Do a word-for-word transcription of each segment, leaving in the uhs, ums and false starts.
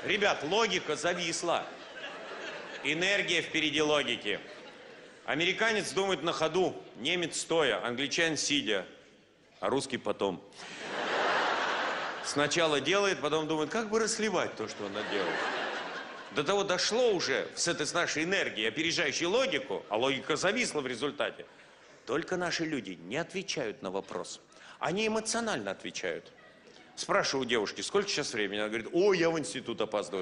Ребят, логика зависла. Энергия впереди логики. Американец думает на ходу, немец стоя, англичанин сидя, а русский потом. Сначала делает, потом думает, как бы расливать то, что он наделал. До того дошло уже с этой с нашей энергией, опережающей логику, а логика зависла в результате. Только наши люди не отвечают на вопрос. Они эмоционально отвечают. Спрашиваю у девушки, сколько сейчас времени? Она говорит, ой, я в институт опаздываю.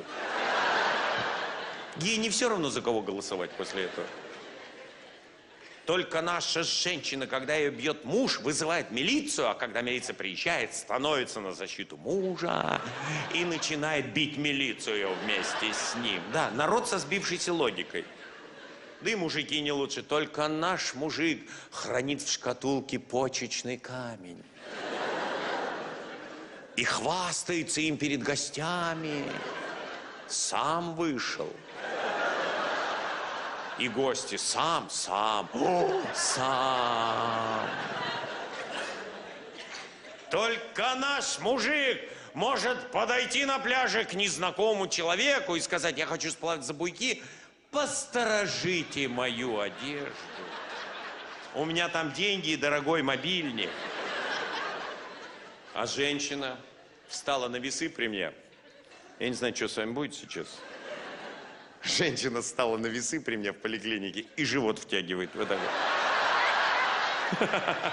Ей не все равно, за кого голосовать после этого. Только наша женщина, когда ее бьет муж, вызывает милицию, а когда милиция приезжает, становится на защиту мужа и начинает бить милицию вместе с ним. Да, народ со сбившейся логикой. Да и мужики не лучше. Только наш мужик хранит в шкатулке почечный камень. И хвастается им перед гостями. Сам вышел. И гости сам, сам, о, сам. Только наш мужик может подойти на пляже к незнакомому человеку и сказать, я хочу сплавать за буйки, посторожите мою одежду. У меня там деньги и дорогой мобильник. А женщина встала на весы при мне. Я не знаю, что с вами будет сейчас. Женщина встала на весы при мне в поликлинике и живот втягивает. Вот так вот.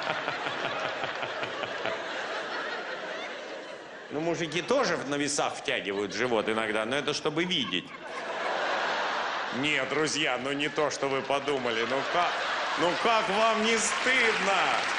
Ну, мужики тоже на весах втягивают живот иногда, но это чтобы видеть. Нет, друзья, ну не то, что вы подумали. Ну как, ну как вам не стыдно?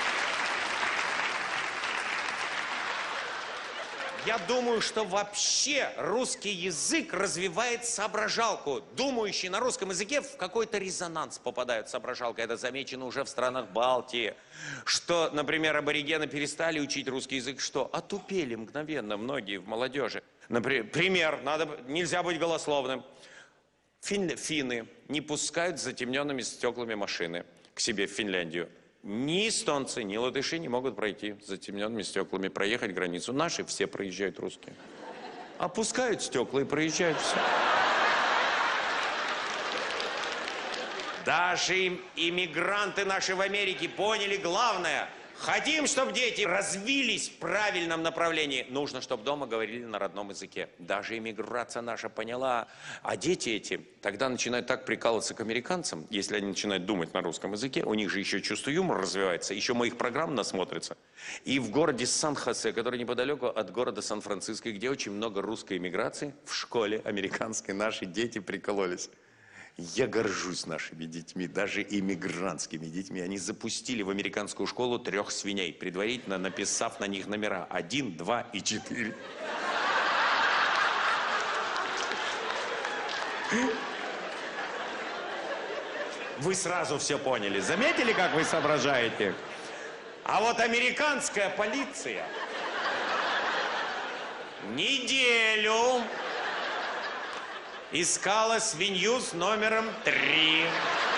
Я думаю, что вообще русский язык развивает соображалку. Думающие на русском языке в какой-то резонанс попадают соображалка. Это замечено уже в странах Балтии. Что, например, аборигены перестали учить русский язык, что отупели мгновенно многие в молодежи. Например, пример, надо, нельзя быть голословным. Фин, финны не пускают с затемненными стеклами машины к себе в Финляндию. Ни эстонцы, ни латыши не могут пройти с затемненными стеклами, проехать границу. Наши все проезжают, русские. Опускают стекла и проезжают все. Даже иммигранты наши в Америке поняли главное. Хотим, чтобы дети развились в правильном направлении. Нужно, чтобы дома говорили на родном языке. Даже иммиграция наша поняла. А дети эти тогда начинают так прикалываться к американцам, если они начинают думать на русском языке. У них же еще чувство юмора развивается. Еще моих программ насмотрятся. И в городе Сан-Хосе, который неподалеку от города Сан-Франциско, где очень много русской иммиграции, в школе американской наши дети прикололись. Я горжусь нашими детьми, даже иммигрантскими детьми. Они запустили в американскую школу трех свиней, предварительно написав на них номера один, два и четыре. Вы сразу все поняли. Заметили, как вы соображаете? А вот американская полиция неделю искала свинью с номером три.